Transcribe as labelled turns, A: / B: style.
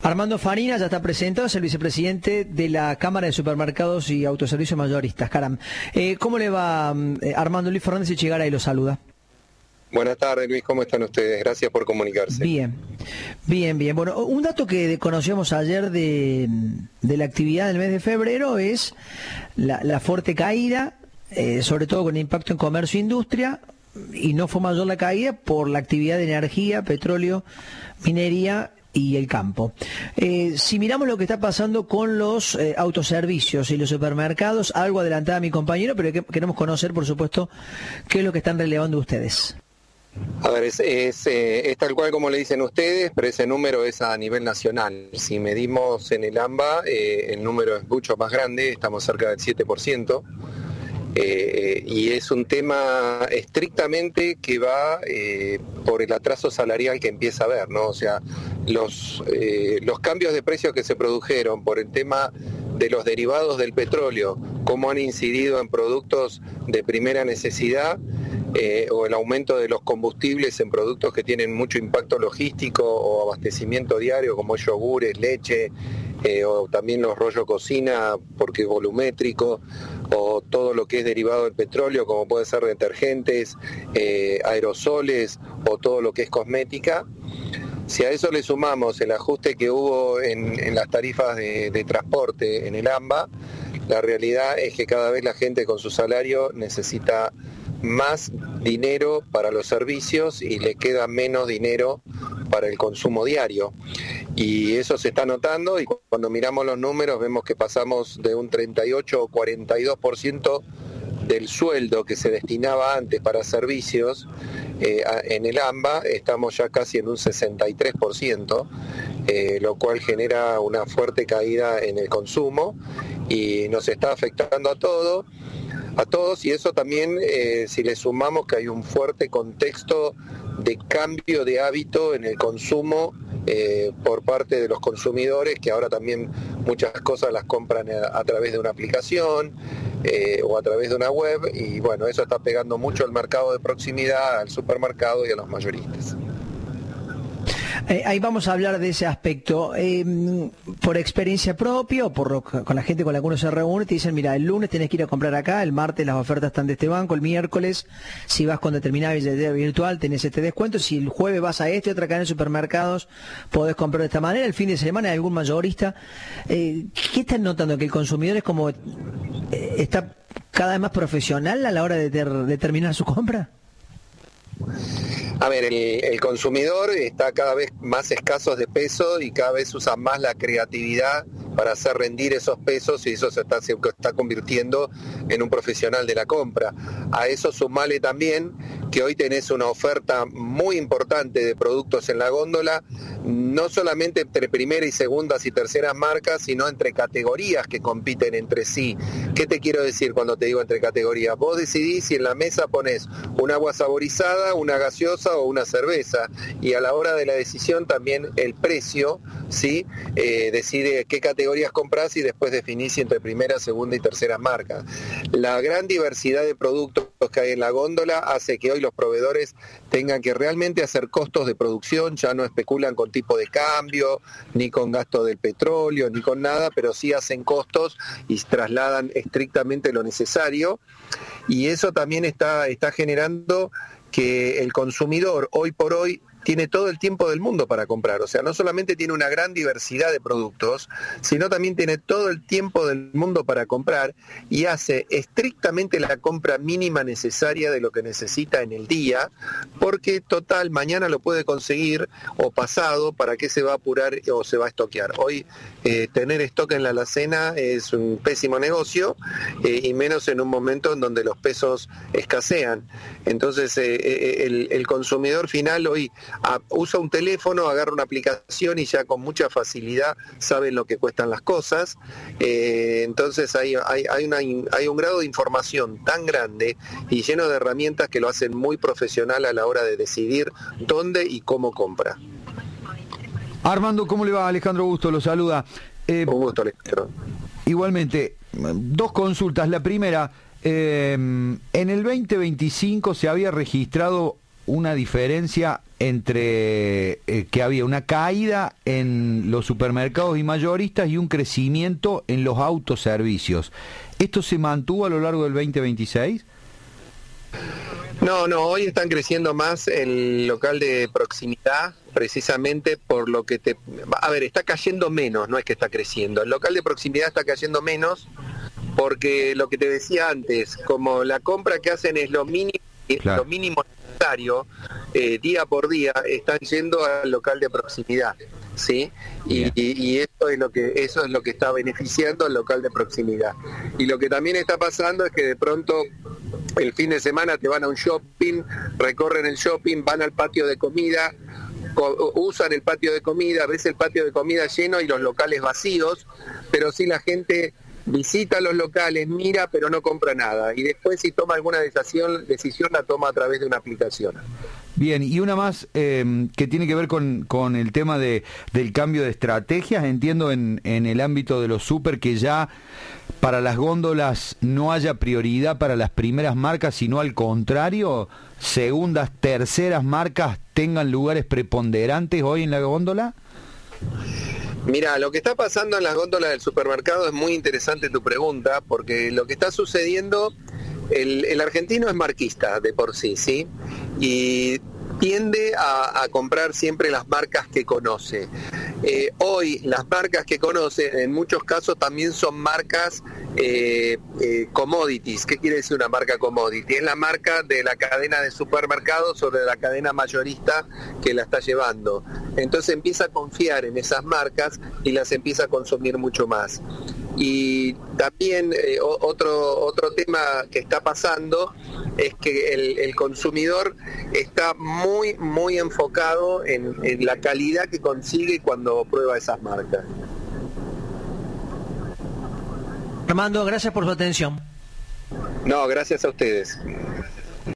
A: Armando Farina ya está presentado, es el vicepresidente de la Cámara de Supermercados y Autoservicios Mayoristas, Caram. ¿Cómo le va, Armando? Luis Fernández Echegaray lo saluda.
B: Buenas tardes, Luis, ¿cómo están ustedes? Gracias por comunicarse.
A: Bien. Bueno, un dato que conocíamos ayer de la actividad del mes de febrero es la fuerte caída, sobre todo con impacto en comercio e industria, y no fue mayor la caída por la actividad de energía, petróleo, minería y el campo. Si miramos lo que está pasando con los autoservicios y los supermercados, algo adelantaba mi compañero, pero queremos conocer, por supuesto, qué es lo que están relevando ustedes.
B: A ver, es tal cual como le dicen ustedes, pero ese número es a nivel nacional. Si medimos en el AMBA, el número es mucho más grande, estamos cerca del 7%. Y es un tema estrictamente que va por el atraso salarial que empieza a haber, ¿no? O sea, los cambios de precios que se produjeron por el tema de los derivados del petróleo, cómo han incidido en productos de primera necesidad, o el aumento de los combustibles en productos que tienen mucho impacto logístico o abastecimiento diario, como yogures, leche, o también los rollos cocina porque es volumétrico, o todo lo que es derivado del petróleo, como puede ser detergentes, aerosoles o todo lo que es cosmética. Si a eso le sumamos el ajuste que hubo en las tarifas de transporte en el AMBA, la realidad es que cada vez la gente con su salario necesita más dinero para los servicios y le queda menos dinero para el consumo diario. Y eso se está notando, y cuando miramos los números vemos que pasamos de un 38 o 42% del sueldo que se destinaba antes para servicios en el AMBA, estamos ya casi en un 63%, lo cual genera una fuerte caída en el consumo y nos está afectando a todos, y eso también, si le sumamos que hay un fuerte contexto de cambio de hábito en el consumo por parte de los consumidores, que ahora también muchas cosas las compran a través de una aplicación o a través de una web, y bueno, eso está pegando mucho al mercado de proximidad, al supermercado y a los mayoristas.
A: Ahí vamos a hablar de ese aspecto. Por experiencia propia o con la gente con la que uno se reúne, te dicen, mira, el lunes tenés que ir a comprar acá, el martes las ofertas están de este banco, el miércoles, si vas con determinada billetera virtual, tenés este descuento, si el jueves vas a otra cadena de supermercados, podés comprar de esta manera, el fin de semana hay algún mayorista. ¿Qué están notando? ¿Que el consumidor es como está cada vez más profesional a la hora de determinar su compra?
B: A ver, el consumidor está cada vez más escaso de peso y cada vez usa más la creatividad para hacer rendir esos pesos, y eso se está convirtiendo en un profesional de la compra. A eso sumale también que hoy tenés una oferta muy importante de productos en la góndola, no solamente entre primeras y segundas y terceras marcas, sino entre categorías que compiten entre sí. ¿Qué te quiero decir cuando te digo entre categorías? Vos decidís si en la mesa ponés un agua saborizada, una gaseosa o una cerveza, y a la hora de la decisión también el precio, ¿sí? Decide qué categorías comprás y después definís si entre primera, segunda y tercera marca. La gran diversidad de productos que hay en la góndola hace que hoy los proveedores tengan que realmente hacer costos de producción, ya no especulan con tipo de cambio, ni con gasto del petróleo, ni con nada, pero sí hacen costos y trasladan estrictamente lo necesario, y eso también está generando que el consumidor hoy por hoy tiene todo el tiempo del mundo para comprar. O sea, no solamente tiene una gran diversidad de productos, sino también tiene todo el tiempo del mundo para comprar, y hace estrictamente la compra mínima necesaria de lo que necesita en el día, porque total, mañana lo puede conseguir o pasado, ¿para qué se va a apurar o se va a estoquear? Hoy tener stock en la alacena es un pésimo negocio, y menos en un momento en donde los pesos escasean. Entonces el consumidor final hoy usa un teléfono, agarra una aplicación y ya con mucha facilidad saben lo que cuestan las cosas. Entonces hay un grado de información tan grande y lleno de herramientas que lo hacen muy profesional a la hora de decidir dónde y cómo compra.
C: Armando, ¿cómo le va? Alejandro Busto lo saluda.
B: Un gusto, Alejandro.
C: Igualmente, dos consultas. La primera, en el 2025 se había registrado una diferencia entre que había una caída en los supermercados y mayoristas y un crecimiento en los autoservicios. ¿Esto se mantuvo a lo largo del 2026?
B: No, hoy están creciendo más el local de proximidad, precisamente por lo que está cayendo menos, no es que está creciendo. El local de proximidad está cayendo menos porque lo que te decía antes, como la compra que hacen es lo mínimo,
C: claro,
B: lo mínimo necesario, día por día, están yendo al local de proximidad, ¿sí? Y eso es lo que está beneficiando al local de proximidad. Y lo que también está pasando es que de pronto el fin de semana te van a un shopping, recorren el shopping, van al patio de comida, usan el patio de comida, ves el patio de comida lleno y los locales vacíos, pero sí la gente visita los locales, mira, pero no compra nada. Y después si toma alguna decisión la toma a través de una aplicación.
C: Bien, y una más que tiene que ver con el tema del cambio de estrategias. Entiendo en el ámbito de los súper que ya para las góndolas no haya prioridad para las primeras marcas, sino al contrario, segundas, terceras marcas tengan lugares preponderantes hoy en la góndola.
B: Mira, lo que está pasando en las góndolas del supermercado es muy interesante tu pregunta, porque lo que está sucediendo, el argentino es marquista de por sí, ¿sí? Y tiende a comprar siempre las marcas que conoce. Hoy las marcas que conoce en muchos casos también son marcas commodities. ¿Qué quiere decir una marca commodity? Es la marca de la cadena de supermercados o de la cadena mayorista que la está llevando. Entonces empieza a confiar en esas marcas y las empieza a consumir mucho más. Y también otro tema que está pasando es que el consumidor está muy enfocado en la calidad que consigue cuando prueba esas marcas.
A: Armando, gracias por su atención.
B: No, gracias a ustedes.